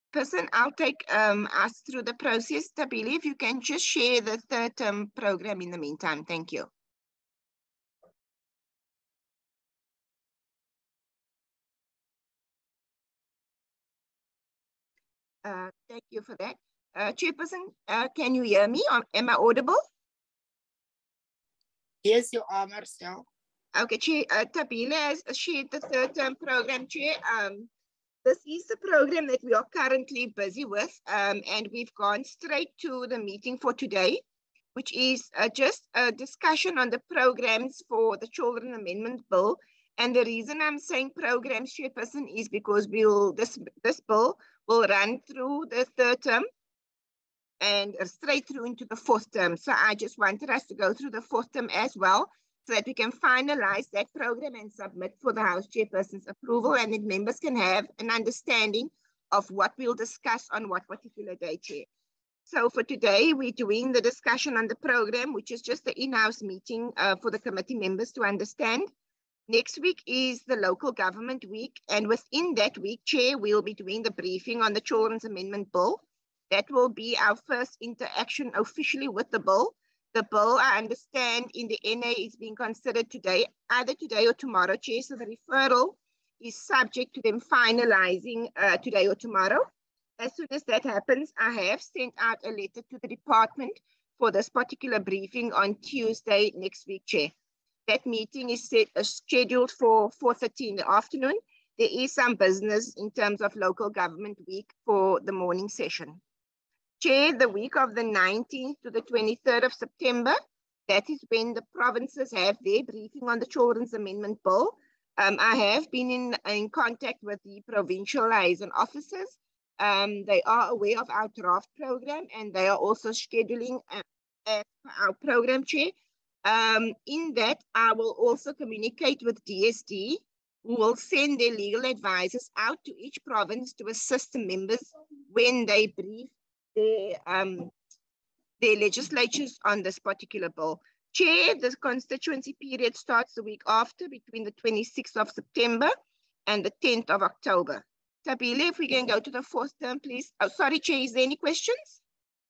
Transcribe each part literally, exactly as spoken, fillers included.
Person, I'll take um, us through the process. Tabile, if you can just share the third term program in the meantime. Thank you. Uh, thank you for that. Uh, Chairperson, uh, can you hear me? Or am I audible? Yes, you are, Marcel. Okay, Chair, uh, Tabile has shared the third term program, Chair. Um, this is the program that we are currently busy with, um, and we've gone straight to the meeting for today, which is uh, just a discussion on the programs for the Children Amendment Bill. And the reason I'm saying programs, Chairperson, is because we'll this this bill will run through the third term and straight through into the fourth term. So I just wanted us to go through the fourth term as well, so that we can finalize that program and submit for the House Chairperson's approval, and then members can have an understanding of what we'll discuss on what particular day, Chair. So for today, we're doing the discussion on the program, which is just the in-house meeting uh, for the committee members to understand. Next week is the local government week, and within that week, Chair, we'll be doing the briefing on the Children's Amendment Bill. That will be our first interaction officially with the bill. The bill, I understand, in the N A is being considered today, either today or tomorrow, Chair. So the referral is subject to them finalizing uh, today or tomorrow. As soon as that happens, I have sent out a letter to the department for this particular briefing on Tuesday next week, Chair. That meeting is set, uh, scheduled for four thirty in the afternoon. There is some business in terms of local government week for the morning session. Chair, the week of the nineteenth to the twenty-third of September, that is when the provinces have their briefing on the Children's Amendment Bill. Um, I have been in, in contact with the provincial liaison officers. Um, they are aware of our draft program, and they are also scheduling uh, our program, Chair. Um, in that, I will also communicate with D S D, who will send their legal advisors out to each province to assist the members when they brief their, um, their legislatures on this particular bill. Chair, the constituency period starts the week after, between the twenty-sixth of September and the tenth of October. Tabile, if we can go to the fourth term, please. Oh, sorry, Chair, is there any questions?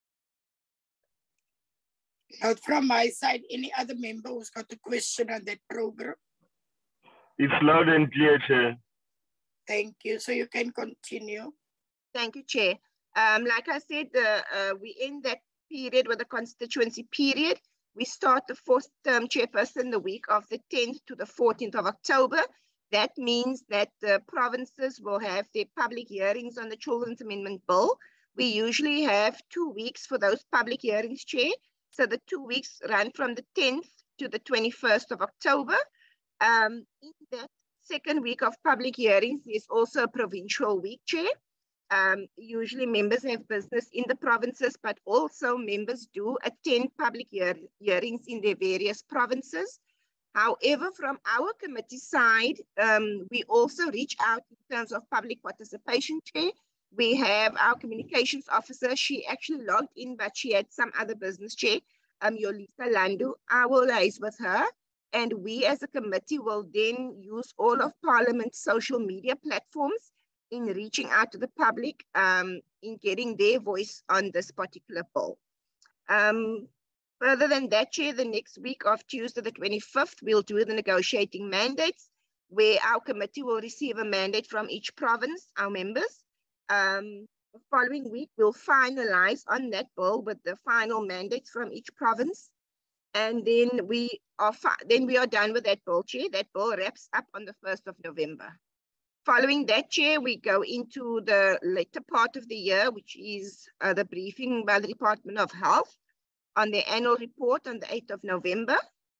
Not from my side. Any other member who's got a question on that program? It's loud and clear, Chair. Thank you. So you can continue. Thank you, Chair. Um, like I said, uh, uh, we end that period with the constituency period. We start the fourth term chairperson the week of the tenth to the fourteenth of October. That means that the provinces will have their public hearings on the Children's Amendment Bill. We usually have two weeks for those public hearings, Chair. So the two weeks run from the tenth to the twenty-first of October. Um, in that second week of public hearings, there's also a provincial week, Chair. Um, usually members have business in the provinces, but also members do attend public hear hearings in their various provinces. However, from our committee side, um, we also reach out in terms of public participation, Chair. We have our communications officer. She actually logged in, but she had some other business, Chair. Um, Yolisa Landu. I will liaise with her. And we as a committee will then use all of Parliament's social media platforms in reaching out to the public, um, in getting their voice on this particular bill. Um, further than that, Chair, the next week of Tuesday the twenty-fifth, we'll do the negotiating mandates, where our committee will receive a mandate from each province, our members. Um, the following week, we'll finalize on that bill with the final mandates from each province. And then we are, then we are done with that bill, Chair. That bill wraps up on the first of November. Following that, Chair, we go into the later part of the year, which is uh, the briefing by the Department of Health on the annual report on the eighth of November.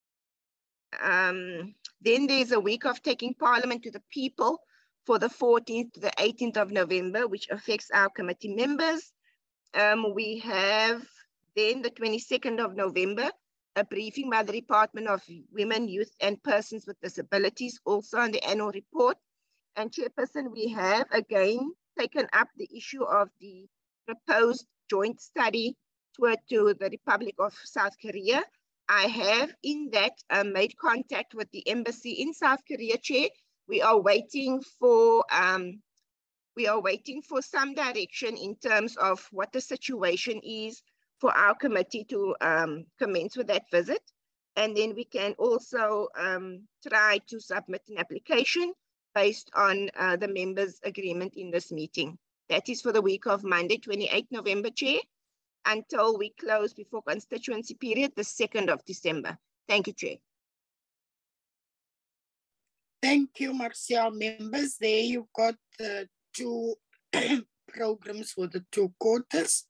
Um, then there's a week of taking Parliament to the people for the fourteenth to the eighteenth of November, which affects our committee members. Um, we have then the twenty-second of November, a briefing by the Department of Women, Youth and Persons with Disabilities, also on the annual report. And Chairperson, we have again taken up the issue of the proposed joint study tour to the Republic of South Korea. I have in that uh, made contact with the embassy in South Korea, Chair. We are waiting for um, We are waiting for some direction in terms of what the situation is for our committee to um, commence with that visit. And then we can also um, try to submit an application based on uh, the members' agreement in this meeting. That is for the week of Monday, twenty-eighth November, Chair, until we close before constituency period, the second of December. Thank you, Chair. Thank you, Marcia. Members, there you've got the two programs for the two quarters.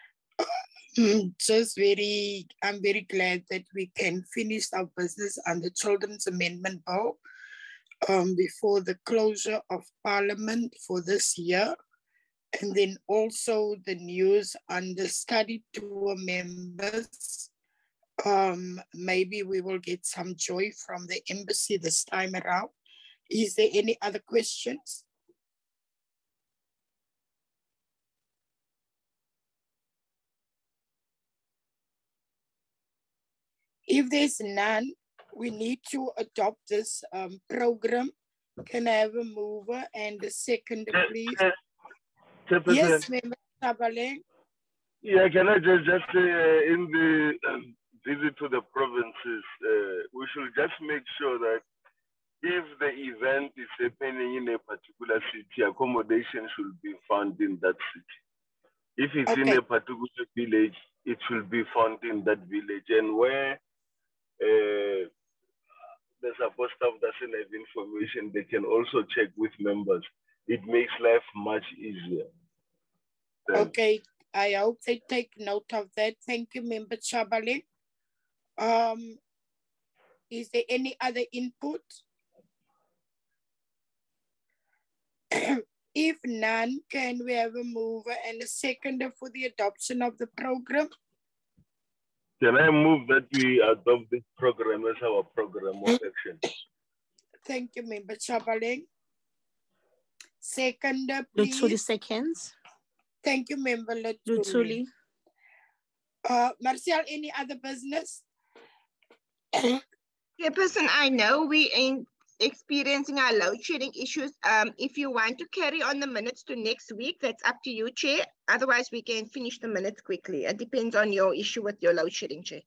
Just very, I'm very glad that we can finish our business on the Children's Amendment Bill um, before the closure of Parliament for this year. And then also the news on the study tour members. Um, maybe we will get some joy from the embassy this time around. Is there any other questions? If there's none, we need to adopt this um, program. Can I have a mover and a seconder, please? Yes, Member Tabaleng. Yeah, can I just, just say uh, in the um, visit to the provinces, uh, we should just make sure that if the event is happening in a particular city, accommodation should be found in that city. If it's okay. in a particular village, it should be found in that village. And where uh, the support staff doesn't have information, they can also check with members. It makes life much easier. Then, okay, I hope they take note of that. Thank you, Member Chabalin. Um, is there any other input? If none, can we have a mover and a seconder for the adoption of the program? Can I move that we adopt this program as our program of action? Thank you, Member Chabaleng. Seconder, please. Lutsuli seconds. Thank you, Member Lutsuli. Lutsuli. Uh, Marcel, any other business? Chairperson, I know we ain't experiencing our load shedding issues. Um, if you want to carry on the minutes to next week, that's up to you, Chair. Otherwise, we can finish the minutes quickly. It depends on your issue with your load shedding, Chair.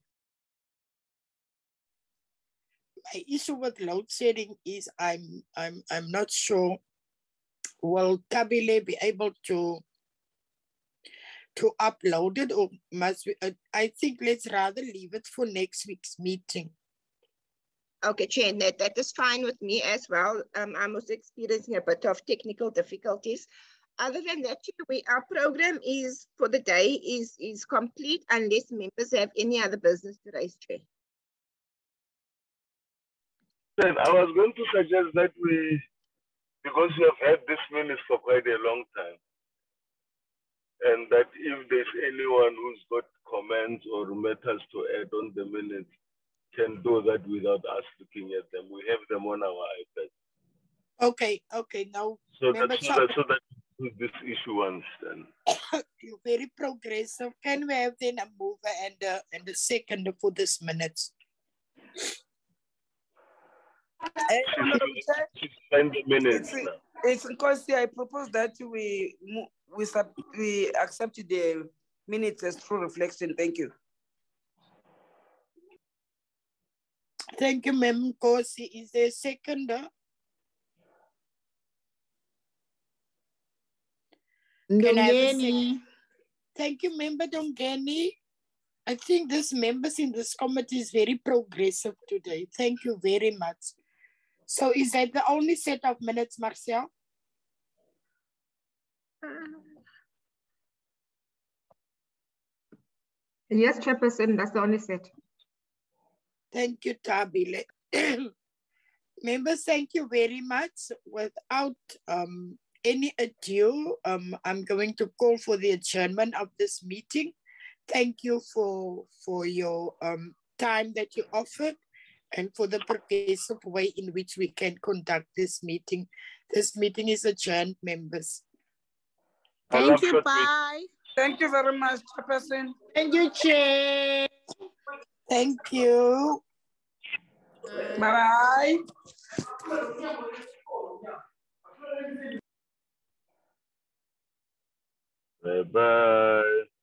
My issue with load shedding is I'm I'm I'm not sure. Will Tabile be able to to upload it, or must we? Uh, I think let's rather leave it for next week's meeting. Okay, Chair, that, that is fine with me as well. Um, I'm also experiencing a bit of technical difficulties. Other than that, Chair, we, our program is for the day is, is complete unless members have any other business to raise, Chair. Then I was going to suggest that we, because we have had this minutes for quite a long time, and that if there's anyone who's got comments or matters to add on the minutes, can do that without us looking at them. We have them on our iPad. Okay, okay, now. So that's so that, so that this issue once then. You're very progressive. Can we have then a mover and a, and a second for this minutes? Spend the minutes. It's, it's because I propose that we we sub, we accept the minutes as true reflection. Thank you. Thank you, Mem Kosi. Is there a seconder? Dongeni. Thank you, Member Dongeni. I think this members in this committee is very progressive today. Thank you very much. So is that the only set of minutes, Marcel? Yes, Chairperson, that's the only set. Thank you, Tabile. Members, thank you very much. Without um, any ado, um, I'm going to call for the adjournment of this meeting. Thank you for, for your um, time that you offered and for the progressive way in which we can conduct this meeting. This meeting is adjourned, members. Thank you, bye. Thank you very much, Chairperson. Thank you, Chair. Thank you. Bye-bye. Bye-bye.